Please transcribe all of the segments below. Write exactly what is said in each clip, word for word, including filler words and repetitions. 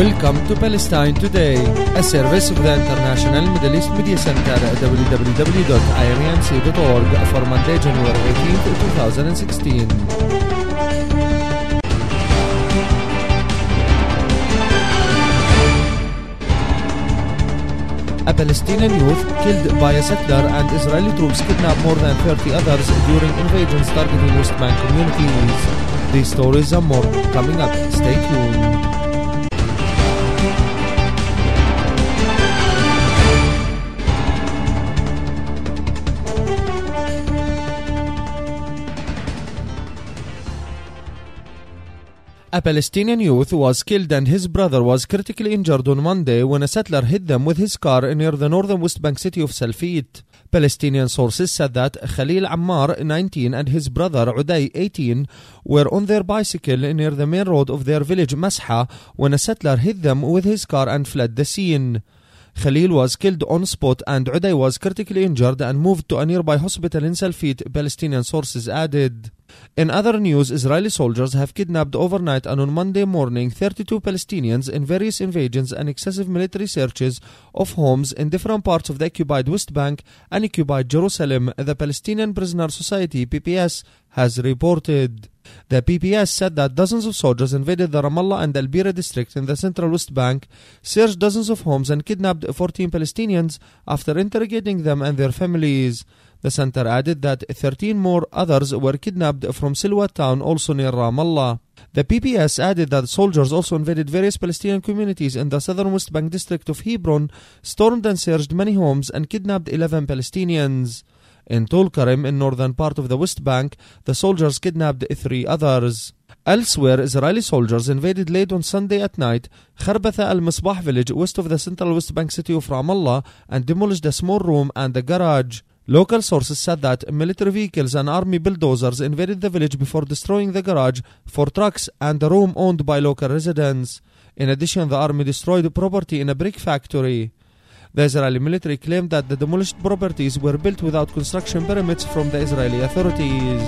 Welcome to Palestine Today, a service of the International Middle East Media Center at w w w dot i m e m c dot org for Monday, January eighteenth, twenty sixteen. A Palestinian youth killed by a settler and Israeli troops kidnapped more than thirty others during invasions targeting West Bank communities. These stories and more coming up. Stay tuned. A Palestinian youth was killed and his brother was critically injured on Monday when a settler hit them with his car near the northern West Bank city of Salfit. Palestinian sources said that Khalil Ammar, nineteen, and his brother Uday, eighteen, were on their bicycle near the main road of their village Masha when a settler hit them with his car and fled the scene. Khalil was killed on spot and Uday was critically injured and moved to a nearby hospital in Salfit, Palestinian sources added. In other news, Israeli soldiers have kidnapped overnight and on Monday morning thirty-two Palestinians in various invasions and excessive military searches of homes in different parts of the occupied West Bank and occupied Jerusalem, the Palestinian Prisoner Society P P S has reported. The P P S said that dozens of soldiers invaded the Ramallah and Al Bira district in the central West Bank, searched dozens of homes and kidnapped fourteen Palestinians after interrogating them and their families. The center added that thirteen more others were kidnapped from Silwa town, also near Ramallah. The P P S added that soldiers also invaded various Palestinian communities in the southern West Bank district of Hebron, stormed and searched many homes and kidnapped eleven Palestinians. In Tulkarem, in northern part of the West Bank, the soldiers kidnapped three others. Elsewhere, Israeli soldiers invaded late on Sunday at night Kharbatha al-Misbah village west of the central West Bank city of Ramallah and demolished a small room and a garage. Local sources said that military vehicles and army bulldozers invaded the village before destroying the garage for trucks and a room owned by local residents. In addition, the army destroyed property in a brick factory. The Israeli military claimed that the demolished properties were built without construction permits from the Israeli authorities.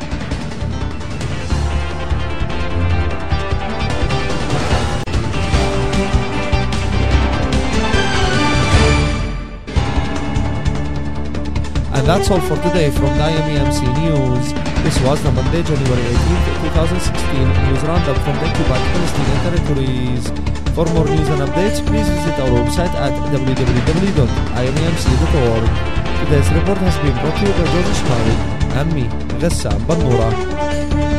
And that's all for today from the I M E M C News. This was the Monday, January eighteenth, twenty sixteen news roundup from the occupied Palestinian territories. For more news and updates, please visit our website at w w w dot i m e m c dot org. Today's report has been brought to you by George Shmawi and me, Ghessam Bannura.